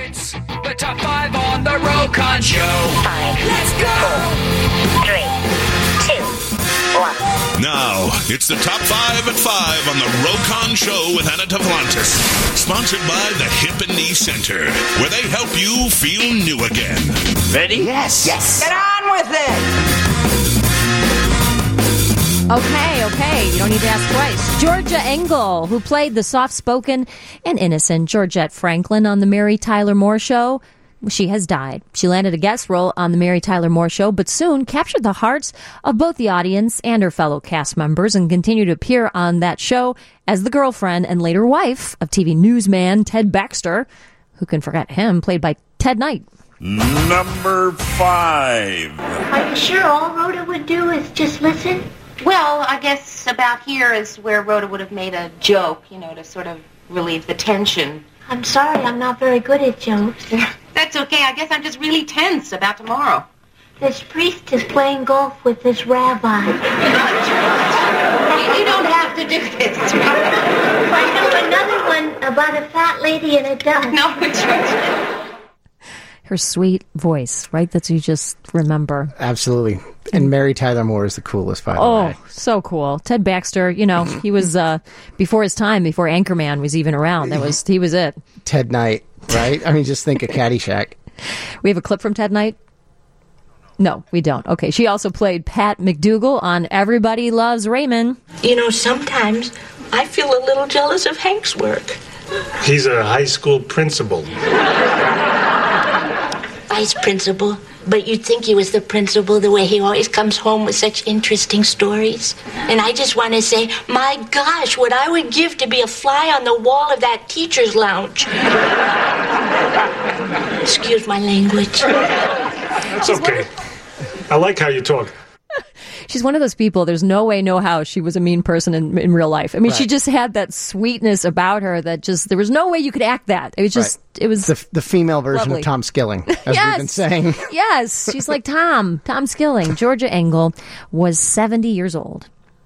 It's the top 5 on the Rokon Show. 5, Let's go! 4, 3, 2, 1. Now, it's the top 5 at 5 on the Rokon Show with Anna Tavlantis. Sponsored by the Hip and Knee Center, where they help you feel new again. Ready? Yes. Get on with it! Okay. You don't need to ask twice. Georgia Engel, who played the soft-spoken and innocent Georgette Franklin on The Mary Tyler Moore Show, she has died. She landed a guest role on The Mary Tyler Moore Show, but soon captured the hearts of both the audience and her fellow cast members and continued to appear on that show as the girlfriend and later wife of TV newsman Ted Baxter, who can forget him, played by Ted Knight. Number 5. Are you sure all Rhoda would do is just listen? Well, I guess about here is where Rhoda would have made a joke, to sort of relieve the tension. I'm sorry, I'm not very good at jokes. That's okay. I guess I'm just really tense about tomorrow. This priest is playing golf with this rabbi. You don't have to do this. I know another one about a fat lady and a duck. No, it's Her sweet voice, right? That's you just remember. Absolutely. And Mary Tyler Moore is the coolest, by the way. Oh, so cool. Ted Baxter, he was before his time, before Anchorman was even around. He was it. Ted Knight, right? I mean, just think of Caddyshack. We have a clip from Ted Knight? No, we don't. Okay. She also played Pat McDougal on Everybody Loves Raymond. Sometimes I feel a little jealous of Hank's work. He's a high school principal. Vice principal, but you'd think he was the principal the way he always comes home with such interesting stories. And I just want to say, my gosh, what I would give to be a fly on the wall of that teacher's lounge. Excuse my language. It's okay. I like how you talk. She's one of those people, there's no way, no how she was a mean person in real life. I mean, She just had that sweetness about her that there was no way you could act that. It was just, It was the female version lovely. of Tom Skilling, as we've been saying. Yes, she's like Tom Skilling. Georgia Engel was 70 years old.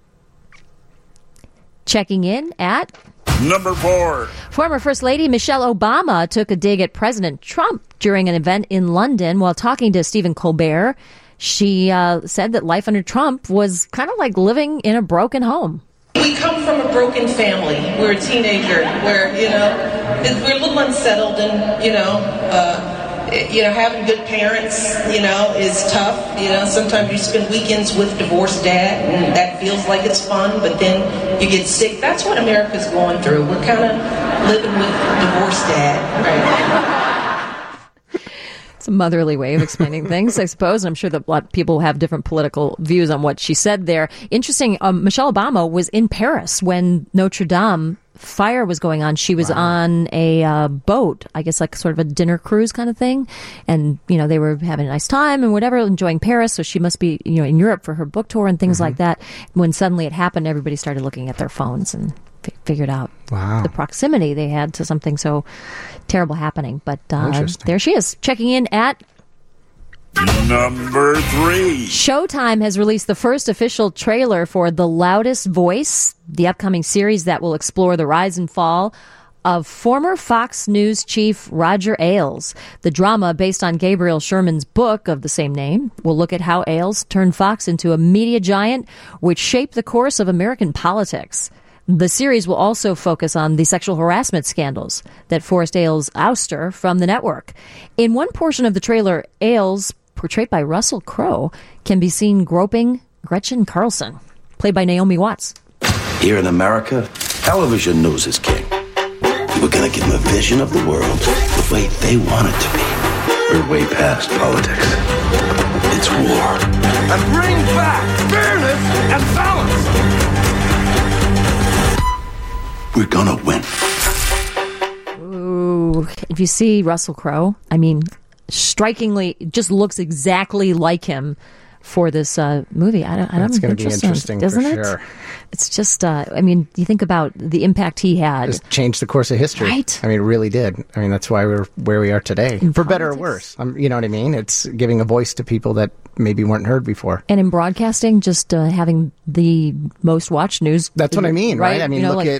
Checking in at... Number 4. Former First Lady Michelle Obama took a dig at President Trump during an event in London while talking to Stephen Colbert. She said that life under Trump was kind of like living in a broken home. We come from a broken family. We're a teenager where, we're a little unsettled and, having good parents, is tough. Sometimes you spend weekends with divorced dad and that feels like it's fun, but then you get sick. That's what America's going through. We're kind of living with divorced dad right now. It's a motherly way of explaining things, I suppose. And I'm sure that a lot of people have different political views on what she said there. Interesting, Michelle Obama was in Paris when Notre Dame fire was going on. She was on a boat, I guess like sort of a dinner cruise kind of thing. And, they were having a nice time and whatever, enjoying Paris. So she must be, in Europe for her book tour and things like that. When suddenly it happened, everybody started looking at their phones and figured out the proximity they had to something so terrible happening. But there she is, checking in at... Number 3. Showtime has released the first official trailer for The Loudest Voice, the upcoming series that will explore the rise and fall of former Fox News chief Roger Ailes. The drama, based on Gabriel Sherman's book of the same name, will look at how Ailes turned Fox into a media giant which shaped the course of American politics. The series will also focus on the sexual harassment scandals that forced Ailes' ouster from the network. In one portion of the trailer, Ailes, portrayed by Russell Crowe, can be seen groping Gretchen Carlson, played by Naomi Watts. Here in America, television news is king. We're going to give them a vision of the world the way they want it to be. We're way past politics. It's war. And bring back fairness and balance. We're gonna win. Ooh, if you see Russell Crowe, I mean, strikingly, just looks exactly like him for this movie. I don't. That's going to be interesting, doesn't for it? sure. It's just, you think about the impact he had. It's changed the course of history. Right. I mean, it really did. I mean, that's why we're where we are today. For better or worse. You know what I mean? It's giving a voice to people that maybe weren't heard before. And in broadcasting, just having the most watched news. That's what I mean, right? I mean, look like at this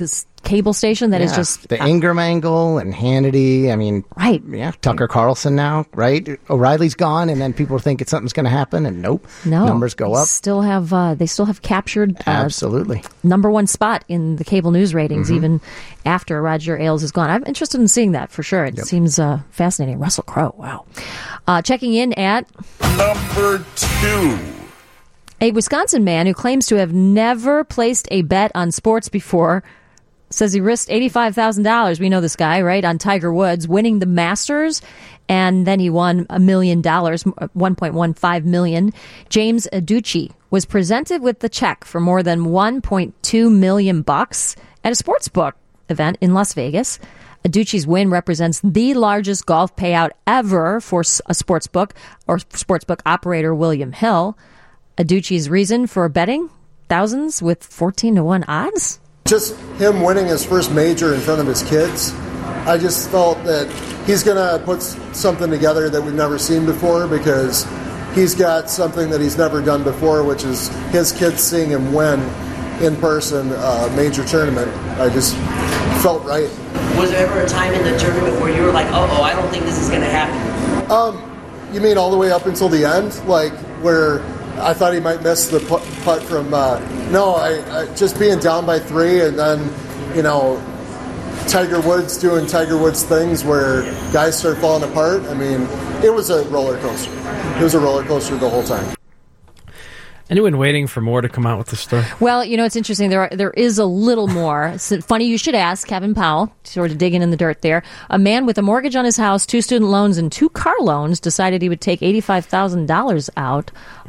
cable station that is just... The Ingram angle and Hannity. I mean... Right. Yeah, Tucker Carlson now, right? O'Reilly's gone, and then people think something's going to happen, and nope. No. Numbers go up. They still have captured... Absolutely. number one spot in the cable news ratings, even after Roger Ailes is gone. I'm interested in seeing that for sure. It seems fascinating. Russell Crowe, wow. Checking in at... Number 2. A Wisconsin man who claims to have never placed a bet on sports before says he risked $85,000. We know this guy, right? On Tiger Woods winning the Masters, and then he won $1 million, $1.15 million. James Adducci was presented with the check for more than $1.2 million at a sports book event in Las Vegas. Adducci's win represents the largest golf payout ever for a sports book operator William Hill. Adducci's reason for betting thousands with 14-1 odds? Just him winning his first major in front of his kids. I just felt that he's going to put something together that we've never seen before, because he's got something that he's never done before, which is his kids seeing him win in person a major tournament. I just felt right. Was there ever a time in the tournament where you were like, I don't think this is going to happen? You mean all the way up until the end? Like where I thought he might miss the putt from... I just being down by 3, and then, Tiger Woods doing Tiger Woods things where guys start falling apart. I mean, it was a roller coaster. It was a roller coaster the whole time. Anyone waiting for more to come out with the story? Well, it's interesting. There is a little more. It's funny you should ask. Kevin Powell, sort of digging in the dirt there. A man with a mortgage on his house, 2 student loans, and 2 car loans decided he would take $85,000 out.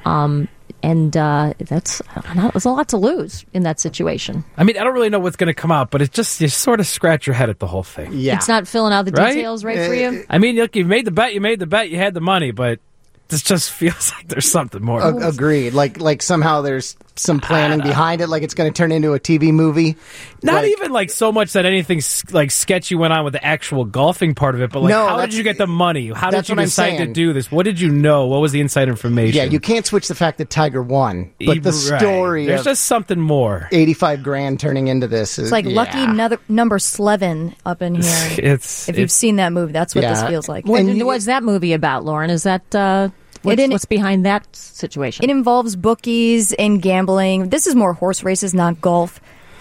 That's a lot to lose in that situation. I mean, I don't really know what's going to come out, but it's just, you sort of scratch your head at the whole thing. Yeah. It's not filling out the details right for you? I mean, look, you made the bet, you had the money, but this just feels like there's something more. Agreed. Like somehow there's some planning behind it, like it's going to turn into a TV movie. Not even like so much that anything like sketchy went on with the actual golfing part of it, but like how did you get the money? How did you decide to do this? What did you know? What was the inside information? Yeah, you can't switch the fact that Tiger won, but the story there's just something more. $85,000 turning into this is it's like lucky number 11 up in here. If you've seen that movie, that's what this feels like. What's that movie about, Lauren? Is that what's behind that situation? It involves bookies and gambling. This is more horse races, not golf.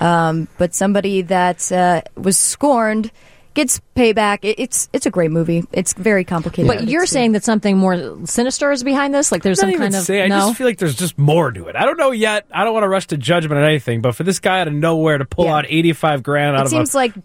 But somebody that was scorned gets payback. It's a great movie. It's very complicated. But you're saying that something more sinister is behind this? Like there's some kind of... I just feel like there's just more to it. I don't know yet. I don't want to rush to judgment on anything, but for this guy out of nowhere to pull out $85,000 out of a seems like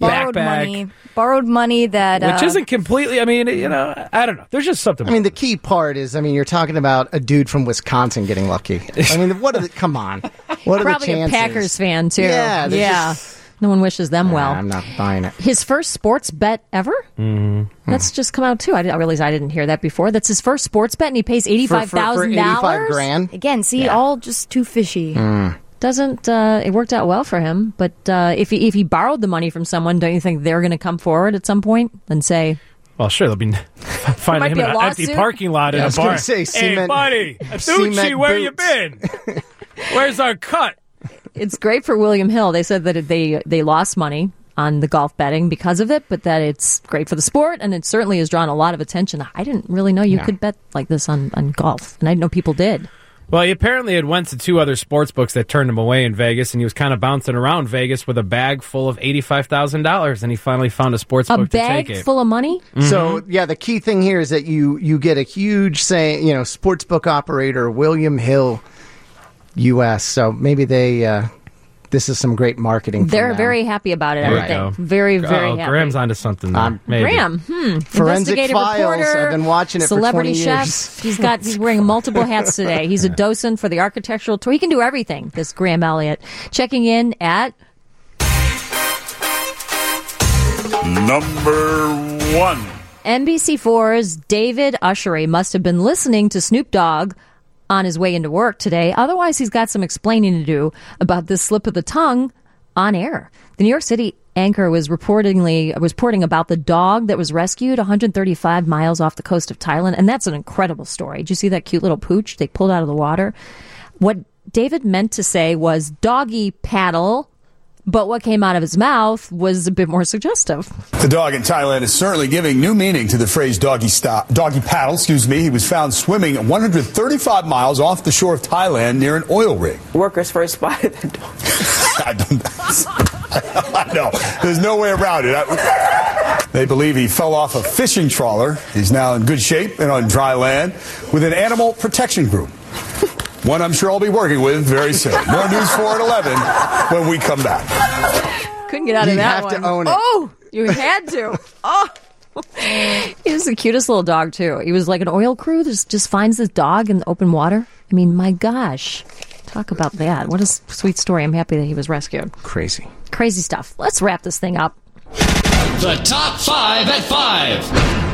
borrowed money that... Which isn't completely... I mean, I don't know. There's just something more. I mean, the key part is, you're talking about a dude from Wisconsin getting lucky. I mean, come on. What are the chances? Probably a Packers fan, too. Yeah. No one wishes them well. I'm not buying it. His first sports bet ever? Mm-hmm. That's just come out, too. I realized I didn't hear that before. That's his first sports bet, and he pays $85,000? For $85,000? Again, all just too fishy. Doesn't it worked out well for him? But if he borrowed the money from someone, don't you think they're going to come forward at some point and say... Well, sure, they'll be finding him in an empty parking lot in a bar. Hey, buddy, Adducci, where you been? Where's our cut? It's great for William Hill. They said that they lost money on the golf betting because of it, but that it's great for the sport, and it certainly has drawn a lot of attention. I didn't really know you could bet like this on golf, and I didn't know people did. Well, he apparently had went to 2 other sports books that turned him away in Vegas, and he was kind of bouncing around Vegas with a bag full of $85,000, and he finally found a sports book to take it. A bag full of money? Mm-hmm. So, the key thing here is that you get a huge, sports book operator, William Hill, U.S., so maybe this is some great marketing. They're very happy about it, I think. Very, very happy. Graham's onto something there. Graham, Forensic Files. I've been watching it for 20 years. Celebrity chef. He's wearing multiple hats today. He's a docent for the architectural tour. He can do everything, this Graham Elliott. Checking in at... Number 1. NBC4's David Ushery must have been listening to Snoop Dogg on his way into work today. Otherwise, he's got some explaining to do about this slip of the tongue on air. The New York City anchor was reporting about the dog that was rescued 135 miles off the coast of Thailand, and that's an incredible story. Did you see that cute little pooch they pulled out of the water? What David meant to say was doggy paddle But what came out of his mouth was a bit more suggestive. The dog in Thailand is certainly giving new meaning to the phrase doggy paddle. He was found swimming 135 miles off the shore of Thailand near an oil rig. Workers first spotted the dog. I know. There's no way around it. They believe he fell off a fishing trawler. He's now in good shape and on dry land with an animal protection group. One I'm sure I'll be working with very soon. More News 4 at 11 when we come back. Couldn't get out of that one. You have to own it. Oh, you had to. Oh. He was the cutest little dog, too. He was like an oil crew that just finds this dog in the open water. I mean, my gosh. Talk about that. What a sweet story. I'm happy that he was rescued. Crazy. Crazy stuff. Let's wrap this thing up. The top 5 at 5.